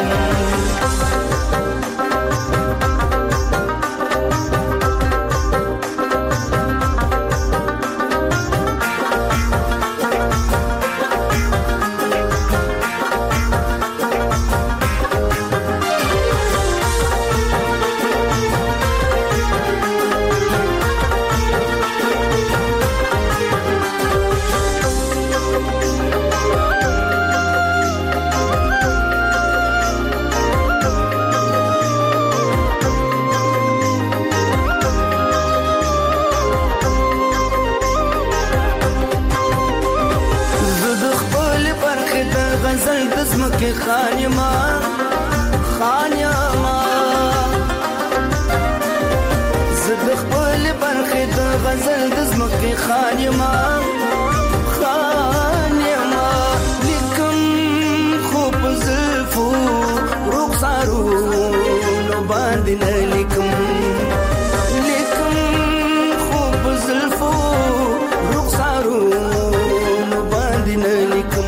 غزل دزمکه خانیما خانیما زد خپل برخه د غزل دزمکه خانیما خانیما لیکم خوب زلفو رخسارو نو باندې نه لیکم لیکم خوب زلفو رخسارو نو باندې نه لیکم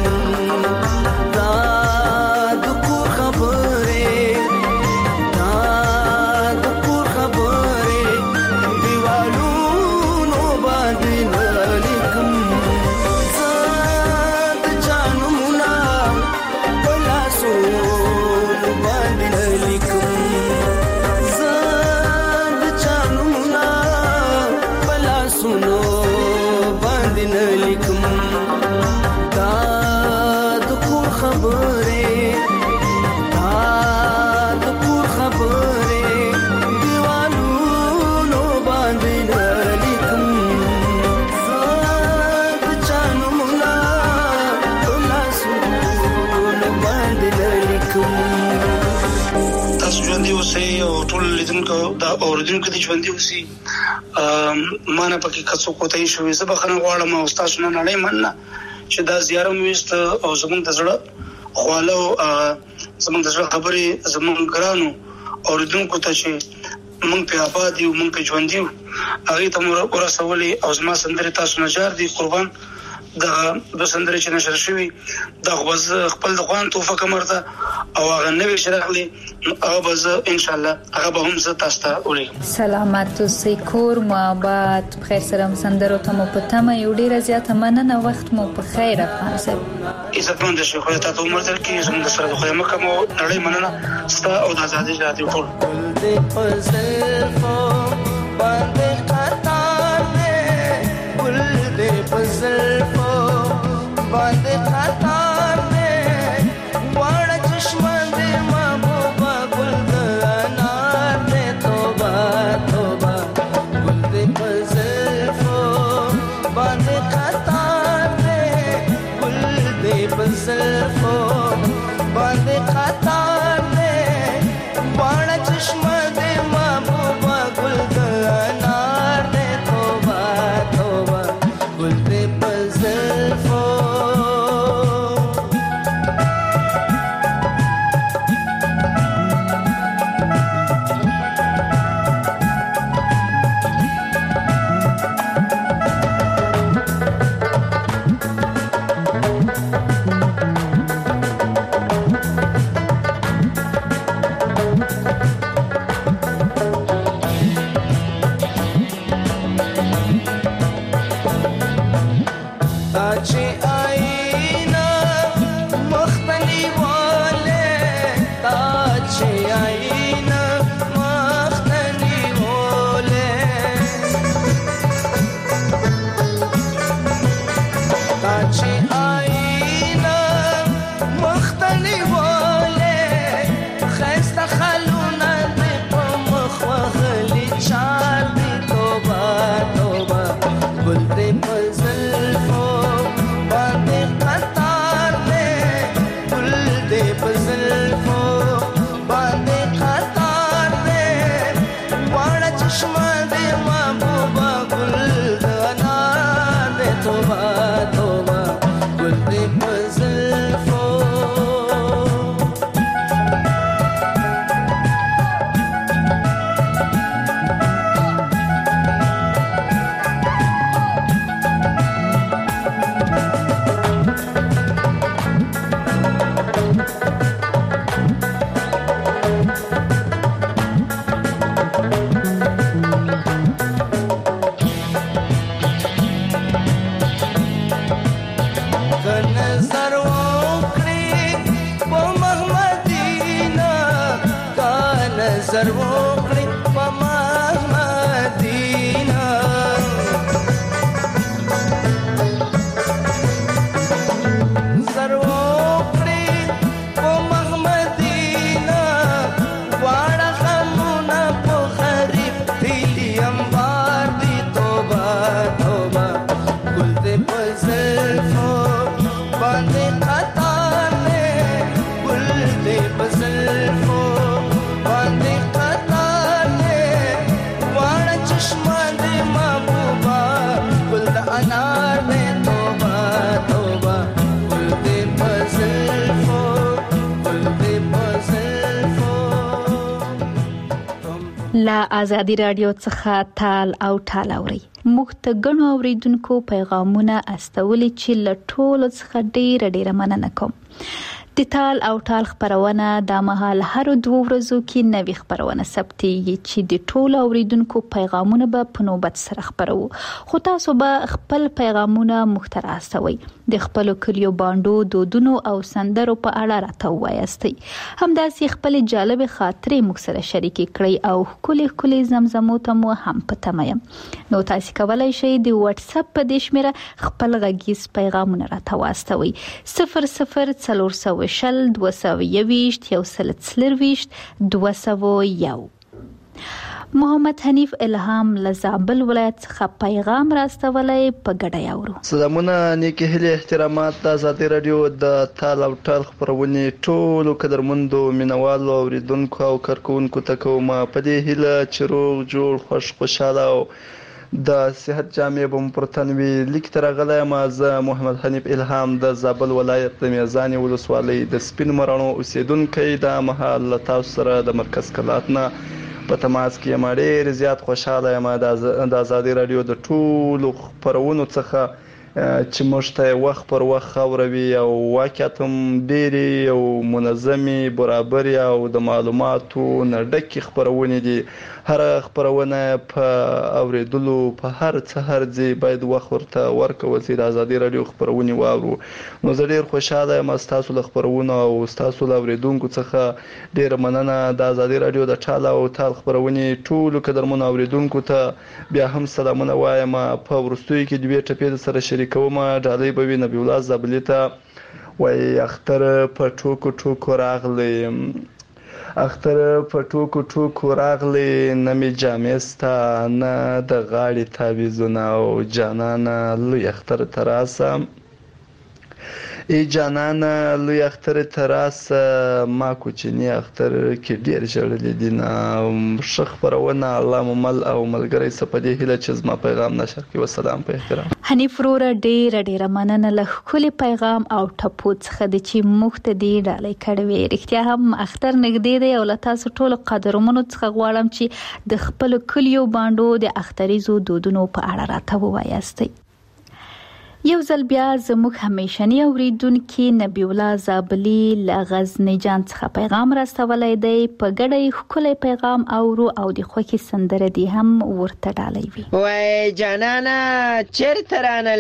دا اوردونکو د ژوندۍ اوسي مانه پکې کڅو کوتای شوې زه بخنه غواړم او تاسو نه نړۍ مننه چې دا زیاره مو وست او زمونږ د زړه خواله زمونږ د زړه خبرې زمونږ ګرانو اوردونکو ته چې مونږ په آباد یو مونږ په ژوندۍ هغه ته مو ورسولې او زما سندره تاسو نه جار دي قربان دا د سندره چې نشر شوی دا خپل د خوان توفه کمرته او هغه نوې شرحلي او بز ان شاء الله هغه به هم زه تاسو ته وړي سلامات اوسئ کور مو آباد بخیر سره سندرو ته مو پته مې یو ډیره زیاته مننه وخت مو په خیر افغان صاحب عزتمند شي خو ته عمر در کې زموږ سره د خدای مکه مو نړۍ مننه ستا او د آزادۍ رادیو ټول دې پزل فو باندې قطار دې ګل دې پزل فو باندې قطار دې وړ چشمه دې محبوبا ګل د انار دې توبه توبه ګل دې پزل فو باندې قطار دې ګل دې پزل فو باندې قطار دې وړ چشمه دې محبوبا ګل د انار دې توبه توبه ګل دې پزل فو لا آزادي رادیو څخه تال او ټال اوري. موږ ته ګڼو اوریدونکو پیغامونه استولي چې له ټولو څخه ډیره ډیره مننه کوم. د تال او ټال خبرونه د مهال هر دوه ورځو کې نوې خبرونه ثبتېږي چې د ټولو اوریدونکو پیغامونه به په نوبت سره خبرو. خو تاسو به خپل پیغامونه مختر استوي. د خپل کلیو باندو دودونو او سندرو په اړه راته وایاستئ. همداسې خپل جالب خاطرې موږ سره شریکې کړئ او کلی کلی زمزمو ته مو هم پته یم. نو تاسو کولای شئ د واتس اپ په دې شمیره خپل غږیز پیغامونه راته واستوي. صفر صفر څلور سوه شل دوه سوه یوویشت یو سل څلرویشت دوه سوه یو. محمد حنیف الهام لزابل ولایت څخه پیغام راستولی په ګډه یاورو. سلامونه نیکی هیله احترامات د آزادي رادیو د تال او ټال خبرونې ټولو قدرمندو مینوالو اوریدونکو او کارکونکو ته کوم په دې هیله چې روغ جوړ خوش خوشاله او د صحت جامع بم پرتنوي لیک تر غلای ما زه محمد حنیف الهام د زابل ولایت د میزان ولسوالۍ د سپین مرانو اوسیدونکو د محل تاسو سره د مرکز کلاتنا په تماس کې یم. ډېر زیات خوشاله یم د آزادي رادیو د ټولو خبرونو څخه چې موږ ته وخت پر وخت خبروي او واقعیت هم ډېرې او منظمې برابرې او د معلوماتو نه ډکې خبرونې دي. هر خبرونه په اوریدلو په هر څه هر ځای باید وخت ورته ورکول شي. د آزادي رادیو خبرونه واورو. نو زه ډېر خوشاله یم ستاسو له خبرونو او ستاسو له اوریدونکو څخه ډېر مننه. د آزادي رادیو د ټال او ټال خبرونه ټولو قدرمنو اوریدونکو ته بیا هم سلامونه وایم. په ورستوي کې دوی ټپې سره شریکوم. ډالۍ به وي نبی الله زابلی ته وای اختر په ټوکو ټوکو راغلی اختر په ټوکو ټوکو راغلی نه مې جامې ستا نه د غاړې تعویضونه او جانانه لوی اختر ته راسه ای جانانه لوی اختر ته راسه ما کوچني اختر کې ډېر ژړلي دي نه. ښه خپرونه الله مو مل او ملګری څه په دې هیله چې زما پیغام نشر کړي. وسلام په احترام. حنیف وروره ډیره ډیره مننه له ښکلي پیغام او ټپو څخه د چې موږ ته دې ډالۍ کړې وې. رښتیا هم اختر نږدې دی او له تاسو ټولو قدرمنو څخه غواړم چې د خپلو کلیو باندو د اختریزو دودونو په اړه راته ووایاستئ. یو ځل بیا زموږ همیشنی اوریدونکي نبی الله زابلی له غزنی جان څخه پیغام راستولی دی. په ګډه ښکلی پیغام اورو او د خوښې سندره دی هم ورته ډالۍ وي. وای جانانه چیرته رانه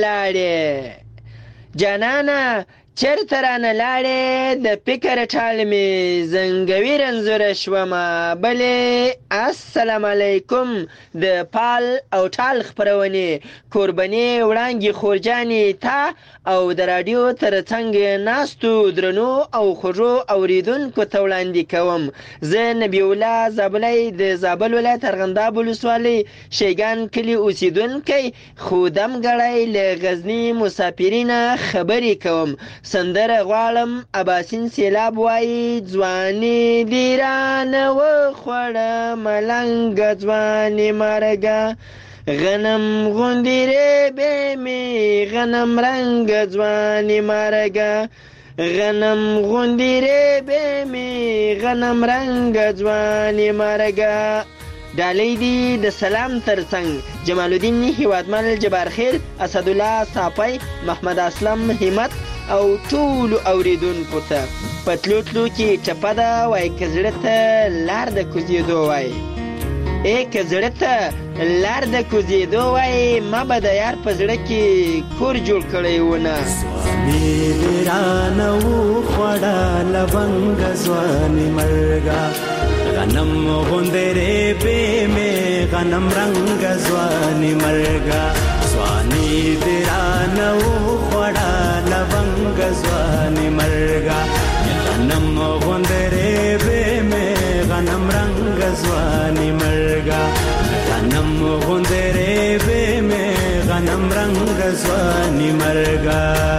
لاړې جانانه چیرته رانه لاړې د فکر ټال مې زنګوي رنځوره شومه بلې السلام علیکم د پال او ټال خپرونې کوربنې وړانګې خورجانې تا او د راډیو تر څنګ ناستو درنو او خوږو اوریدونکو ته وړاندې کوم. زه نبی الله زابلی د زابل ولایت ارغنداب ولسوالۍ شیګان کلي اوسیدونکی خو دمګړی له غزني مسافرینه خبرې کوم. سندره غواړم اباسین سیلاب وایي ځواني دې رانه وخوړه ملنګه ځواني مرګه غنم غوندې ریبې مې غنم رنګه ځواني مرګه غنم غوندې ریبې مې غنم رنګه ځواني مرګه. ډالۍ دي د سلام ترڅنګ جمال الدین هیوادمل جبار خیل اسدالله صافی محمد اسلم همت او ټولو اوریدونکو ته. په تلو تلو کې ټپه ده وای که زړه ته لار د کوزېدو وای ای که زړه ته لار د کوزېدو وای ما به د یار په زړه کې کور جوړ کړی ونه. ځواني دې رانه وخوړه لونګه ځواني مرګه غنم غندره به می غنم رنگ ځواني مرګا ځواني درانو خړا لونګ ځواني مرګا غنم غندره به می غنم رنگ ځواني مرګا غنم غندره به می غنم رنگ ځواني مرګا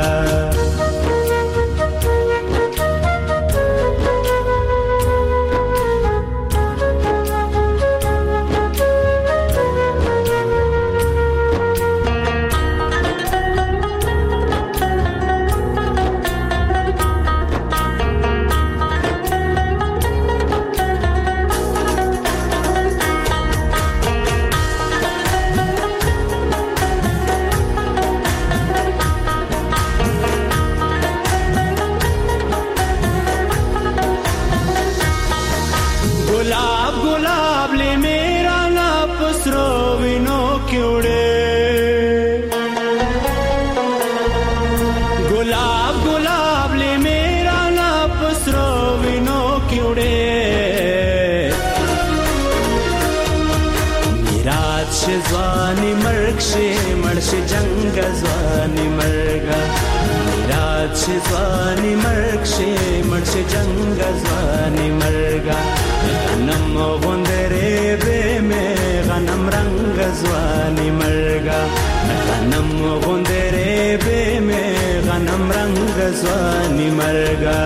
ځواني مرګ شي مړ شي جنگ ځواني مرګا میراث شي ځواني مرګ شي مړ شي جنگ ځواني مرګا غنم غندره به می غنم رنگ ځواني مرګا غنم غندره به می غنم رنگ ځواني مرګا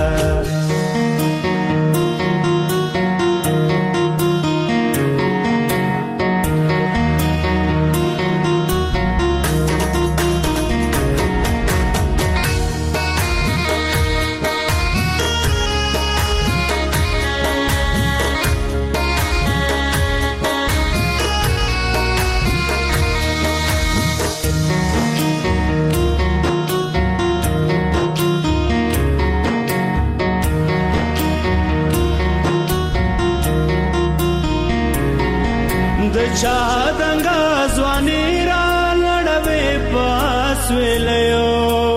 چا دنګا ځواني را لړوي پاس ویلو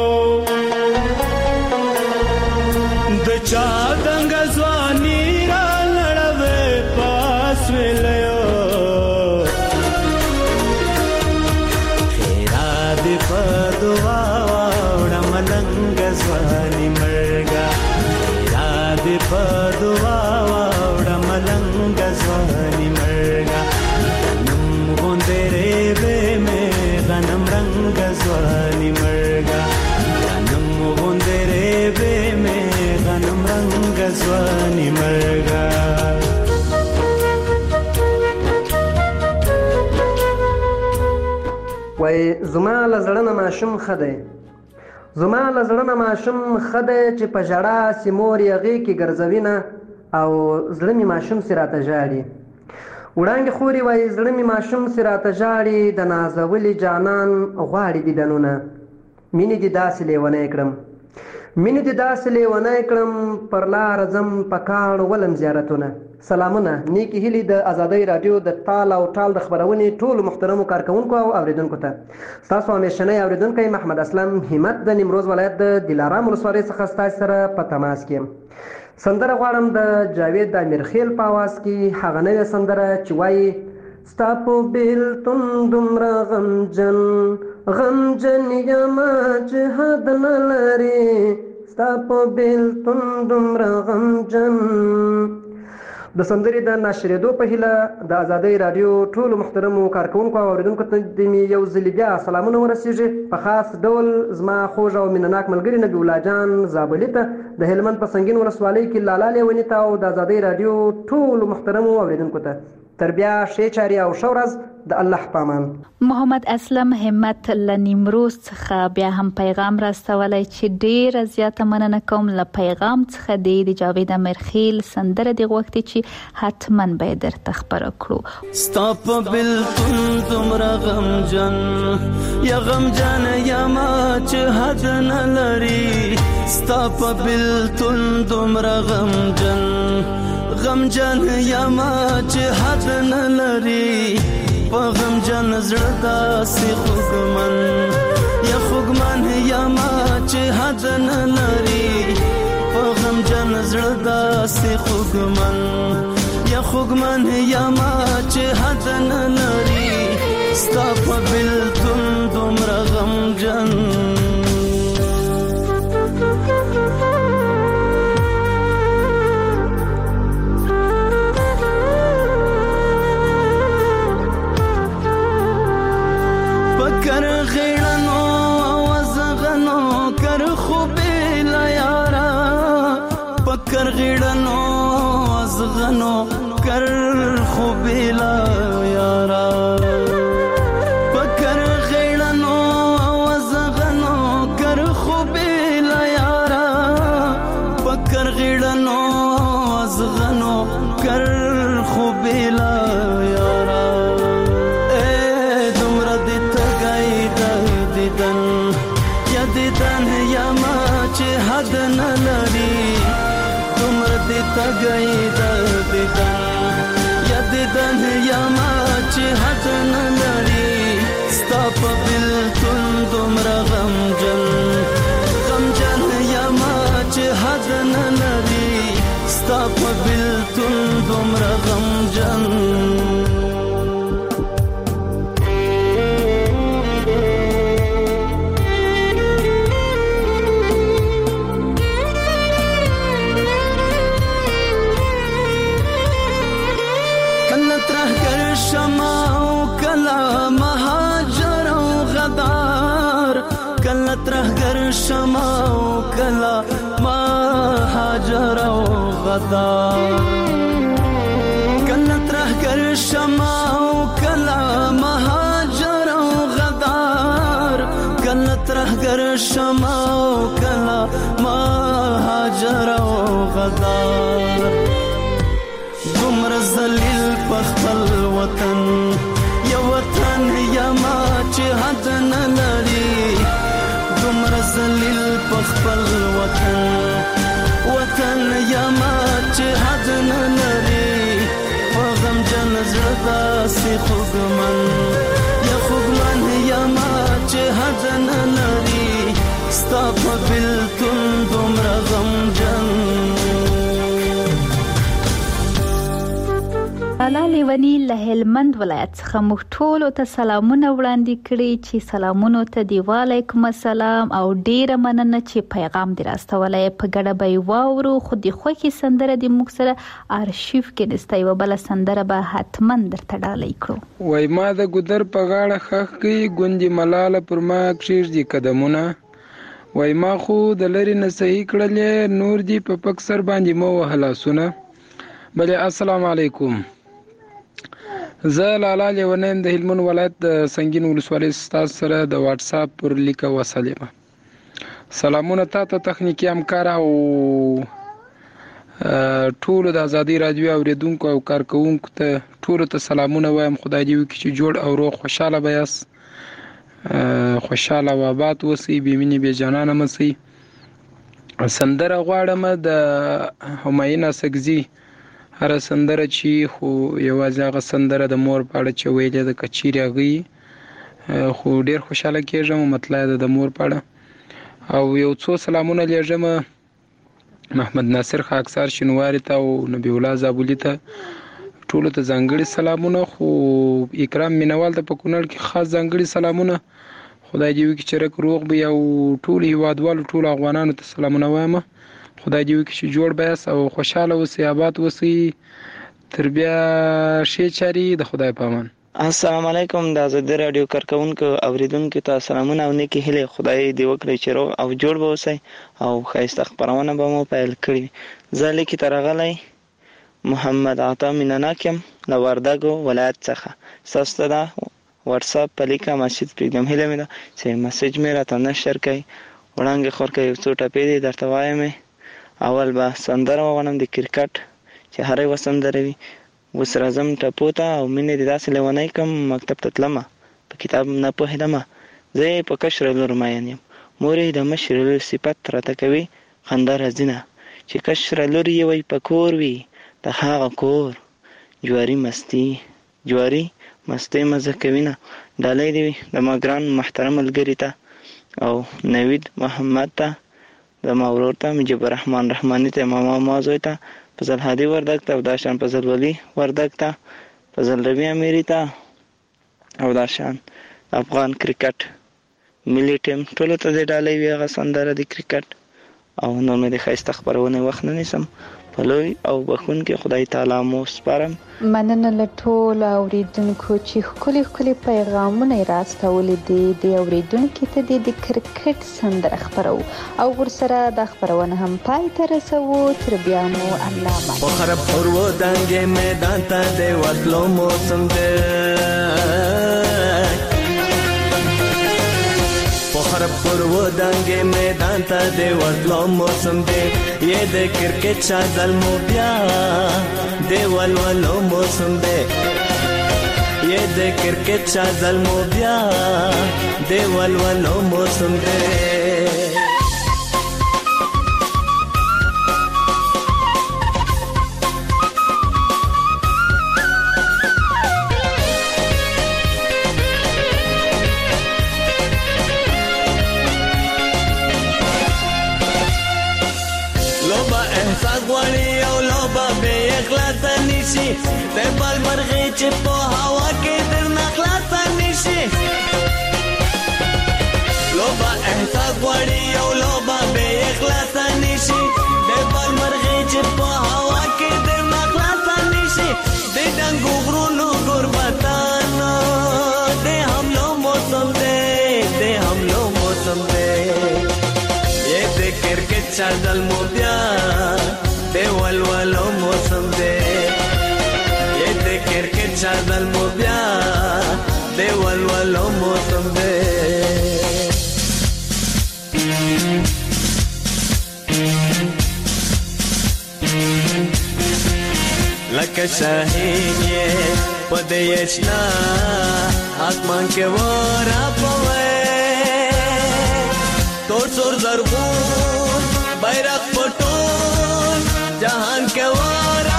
د چا دنګا ځواني را لړوي پاس ویلو خیرا دې په دعا وړه ملنګ ځواني مرګا خیرا دې په دعا وړه ملنګ ځواني مرګا غنم رنگ ځواني مرګا غنم غندره به می غنم رنگ ځواني مرګا وای زما لزړنه ماشوم خده زما لزړنه ماشوم خده چې په جړه سیمور یغي کې ګرځوینه او زړه می ماشوم سراته جاړي وړانګې خوري وای زړه می ماشوم سراته جاړي د نازولي جانان غواړي دیدنونه مینې دې داسې لیونی کړم مینې دې داسې لیونی کړم پر لار ځم په کاڼ ولم زیارتونه سلامونه نیکې هیلې د ازادۍ راډیو د تال او ټال د خپرونې ټولو محترمو کارکوونکو او اوریدونکو ته ستاسو همیشنی اوریدونکی محمد اسلم همت د نیمروز ولایت د دلارام ولسوالۍ څخه ستاسو سره په تماس کې سندره غواړم د جاوید د امیرخیل په اواز کې هغه نوې سندره چې وایي ستا په بېلتون دومره غمجن غمجن یمه چې حد نه لرې ستا په بېلتون دومره غمجن د سندرې د ناشرېدو په هیله د ازادۍ راډیو ټولو محترمو کارکوونکو او اورېدونکو ته د مې یو ځلې بیا سلامونه ورسېږي په خاص ډول زما خوږ او مینهناک ملګري نبي الله جان زابلي ته د هلمند په سنګین ولسوالۍ کې لالا لیوني ته او د ازادۍ راډیو ټولو محترمو اوریدونکو ته تر بیا ښې چارې او ښه ورځ د الله پامان. محمد اسلم همت له نیمروز څخه بیا هم پیغام راستولی چې ډیره زیاته مننه کوم له پیغام څخه دی د جاوید امیرخیل سندره دی غوښتي چې حتما به درته خبره کړو. ستا په بېلتون دومره غمجن یا غمجن یمه چې حد نه لري ستا په بېلتون دومره غمجن غمجن یمه چې حد نه لري په غمجن زړه داسې خوږمن یا خوږمن یمه چې حد نه لري په غمجن زړه داسې خوږمن خوګمن یما چې حد نه لري ستا په بلتون دومره غمجن پکر غیړنو وزغنو کر خو بیلا یارا پکر غیړنو وزغنو کر خو بیلا یارا پکر غیړنو وزغنو کر خو بیلا یارا پکر غیړنو وزغنو کر خو بیلا یارا دیدن یما چې حد نه لري تمر دې تګي د دیدن یا دیدن یما چې حد نه لري ستا په بلتون دومره غمجن غمجن یما چې حد نه لري ستا په بلتون دومره غمجن ترهګر شمع او کلا مهاجر او غدار کله ترهګر شمع او کلا مهاجر او غدار کله ترهګر شمع او کلا مهاجر او غدار دومره ذلیل په خپل وطن یو وطن یما چې حد نه لري دومره ذلیل په خپل وطن وطن یما چې حد نه لري په غمجن زړه داسې خوږمن یا خوږمن یما چې حد نه لري ستا په بلتون دومره غمجن لالا لیونی له هلمند ولایت څخه موږ ټول ته سلامونه وړاندې کړي چې سلامونو ته دی وعلیکم السلام او ډیره مننه چې پیغام دی راستولای په ګډه به واورو خو د خوخي سندره د موږ سره ارشیف کې نستای و بل سندره به حتما درته ډالۍ کړو وای ما د ګودر په غاړه خخ کې ګوندې ملاله پر ما کښیر دي قدمونه وای ما خو د لری نه صحیح کړلې نور دی په پک سر باندې مو وهلاسونه بله السلام علیکم زه لالا لیونیم د هلمند ولایت د سنگین ولسوالۍ استاد سره د واتس اپ پر لیکه وسلمه سلامونه تاسو تخنیکی همکار او ټول د ازادي رادیو اوریدونکو او کارکونکو ته ټول ته سلامونه وایم خدای دې وکړي چې جوړ او روغ خوشاله بیاس خوشاله و آباد وسی بیمنی به جانانه مسي سندره غواړم د همایون اسګزي هر سندره چې خو یوازې هغه سندره د مور په اړه چې ویلې د کچيري غي خو ډیر خوشاله کېږم مطلب د مور په اړه او یو څو سلامونه لېږم محمد ناصر خاکسار شنواری ته او نبی الله زابولی ته ټول ته ځانګړي سلامونه خو اکرام مینوال ته په کونړ کې خاص ځانګړي سلامونه خدای دې وکړي چې رک روغ به او ټول هیوادوالو ټول افغانانو ته سلامونه وایم خدای دې وکړي چې جوړ بیاس او خوشاله اوسئ آباد اوسئ تر بیا شي چاري د خدای په امان السلام علیکم د ازادي رادیو کارکونکو اوریدونکو ته سلامونه او نیکی هیله خدای دې وکړي چې روغ او جوړ به اوسئ او ښایسته خبرونه به مو پیل کړي زه لیکي ترغلی محمد عطا مینناکم له وردګو ولایت څخه تاسو ته واتس اپ په لیکه مسجد پرېږدم هیله مې ده چې میسج مې راته نشر کړئ وړاندې خور کې یو څو ټپې دي درته وایم اول به سندره وغواړم د کرکټ چې هرې یوه سندره وي اوس راځم ټپو ته او مینې دې داسې لیونی کړم مکتب ته تلمه په کتاب نه پوهېدمه زه یې په کشره لور مین یم مور یې د مشرې لور صفت راته کوي خندا راځي نه چې کشره لور یې وی په کور وي د هغه کور جواري مستي جواري مستي مزه کوي نه ډالۍ دې وي د ما ګران محترم ملګري ته او نوید محمد ته د ما ورور ته مجيب الرحمن رحماني ته ماما مازوی ته فضل هادي وردګ ته او داشان فضل ولی وردګ ته فضل ربی امیری ته او داشان افغان کرکټ ملي ټیم ټول ته د ډالۍ وی غ سندره د کرکټ او نو مې د خیسته خبرونه وخت نه نسم په لوی او بخون کې خدای تعالی مو سپارم. مننه له ټولو اوریدونکو چې خولي خولي پیغامونه راستولې دي د اوریدونکو ته د کرکټ سندره خبرو او ورسره د خبرونه هم پای ته رسو. تر بیا مو الله مو بخر پرو دنګ میدان ته د وتلو موسم ده بخر پرو دنګ میدان ته د وتلو موسم ده یہ د کرکټ شادل مو بیا د ولولو موسم ده یہ د کرکټ شادل مو بیا د ولولو موسم ده. د بل مرغې چې په هوا کې درنه خلاصه نشي لوبه احساس غواړي او لوبه بې اخلاصه نشي د بل مرغې چې په هوا کې درنه خلاصه نشي د ډنګو غرونو غربتانو د حملو موسم دی د حملو موسم دی یې د کرکټ چادل مو بیا د ولولو موسم دی کرکټ چادل مو بیا د ولولو موسم دی. لکه شاهین یې په دې اشنا اسمان کې ورا پوي تور تور زرغون بیرغ پټون جهان کې ورا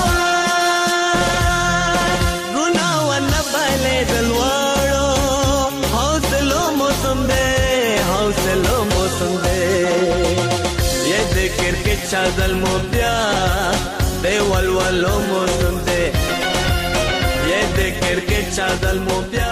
چادل مو بیا د ولولو موسم دی یہ د کرکټ چادل مو بیا